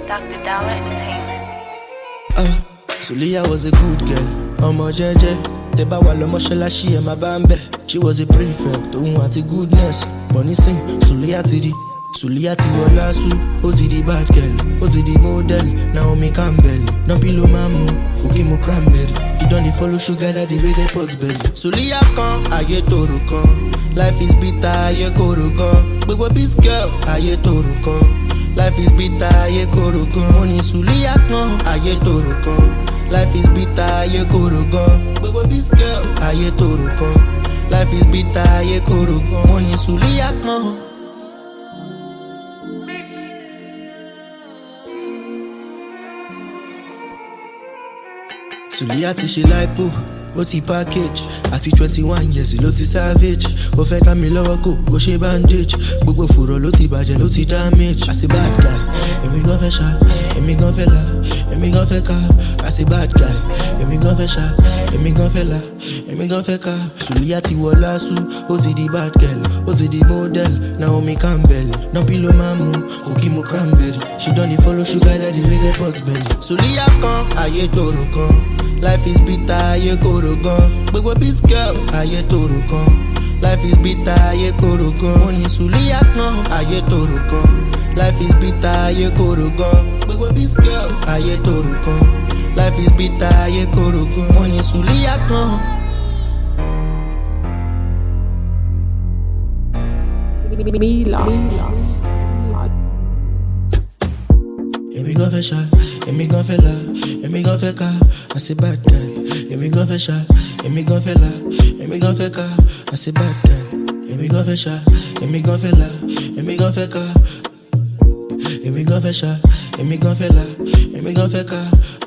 Dr. Dollar Entertainment. Sulia was a good girl, Omo Jeje. Teba walo mosalashi ema bambe. She was a prefect, don't want a goodness. Money sing, Sulia ti wala su. O ti di bad girl, o ti di model. Naomi Campbell, don't pillow mamu, cookie mo cranberry. You don't follow sugar daddy with the pot belly. Sulia kan, aye toro kan. Life is bitter, aye koro kan. Gbogbo bis girl, aye toro kan. Life is bitter, aye koro kan. Money Sulia kan, aye toro kan. Life is bitter, aye koro kan. Gbogbo bis girl, aye toro kan. Life is bitter, aye koro kan. Money Sulia kan. Sulia ti ṣe lipo, ó ti package. Àti 21 years ló ti savage. Ó fẹ́ ká mi lọ́wọ́ kò, ó ṣe bandage. Gbogbo fùrọ̀ ló ti bàjẹ́, ló ti damage. As a bad guy, èmi gan fẹ́ ṣá, èmi gan fẹ́ là, èmi gan fẹ́ ká. As a bad guy, èmi gan fẹ́ ṣá, èmi gan fẹ́ là, èmi gan fẹ́ ká. Sulia ti wọ lásù, ó ti di bad girl, ó ti di model. Naomi Campbell, don pillow mamu, cookie mo cranberry. She don dey follow sugar daddy wey get pot belly. Sulia kan, ayé toro kan. Life is bitter, aye koro gan. Gbogbo bis girl, aye toro kan. Life is bitter, aye koro gan. Money Sulia kan, aye toro kan. Life is bitter, aye koro gan. Gbogbo bis girl, aye toro kan. Life is bitter, aye koro gan. Money Sulia kan. Èmi gan fẹ́ ṣá, èmi gan fẹ́ là, èmi gan fẹ́ ká. As a bad guy, èmi gan fẹ́ ṣá, èmi gan fẹ́ là, èmi gan fẹ́ ká. As a bad guy, èmi gan fẹ́ ṣá, èmi gan fẹ́ là, èmi gan fẹ́ ká. Èmi gan fẹ́ ṣá, èmi gan fẹ́ là, èmi gan fẹ́ ká.